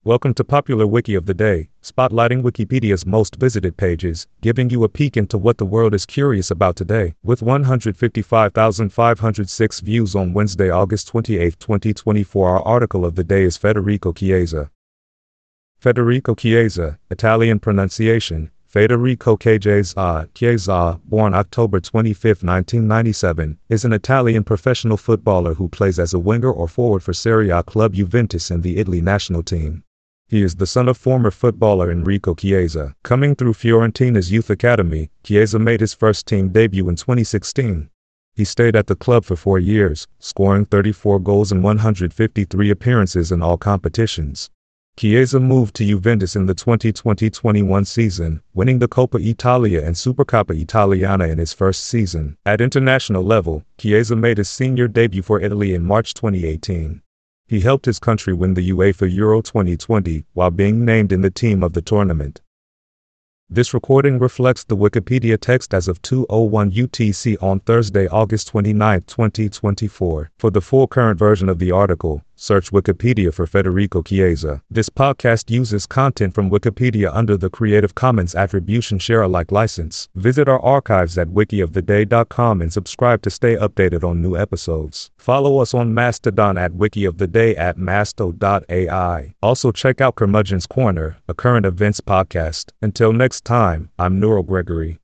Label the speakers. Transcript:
Speaker 1: Welcome to Popular Wiki of the Day, spotlighting Wikipedia's most visited pages, giving you a peek into what the world is curious about today. With 155,506 views on Wednesday, August 28, 2024, our article of the day is Federico Chiesa. Federico Chiesa, Italian pronunciation, Federico Chiesa, born October 25, 1997, is an Italian professional footballer who plays as a winger or forward for Serie A club Juventus and the Italy national team. He is the son of former footballer Enrico Chiesa. Coming through Fiorentina's youth academy, Chiesa made his first team debut in 2016. He stayed at the club for 4 years, scoring 34 goals in 153 appearances in all competitions. Chiesa moved to Juventus in the 2020-21 season, winning the Coppa Italia and Supercoppa Italiana in his first season. At international level, Chiesa made his senior debut for Italy in March 2018. He helped his country win the UEFA Euro 2020 while being named in the team of the tournament. This recording reflects the Wikipedia text as of 2:01 UTC on Thursday, August 29, 2024. For the full current version of the article, search Wikipedia for Federico Chiesa. This podcast uses content from Wikipedia under the Creative Commons Attribution Share-alike license. Visit our archives at wikioftheday.com and subscribe to stay updated on new episodes. Follow us on Mastodon at wikioftheday at masto.ai. Also check out Curmudgeon's Corner, a current events podcast. Until next time, I'm Nurul Gregory.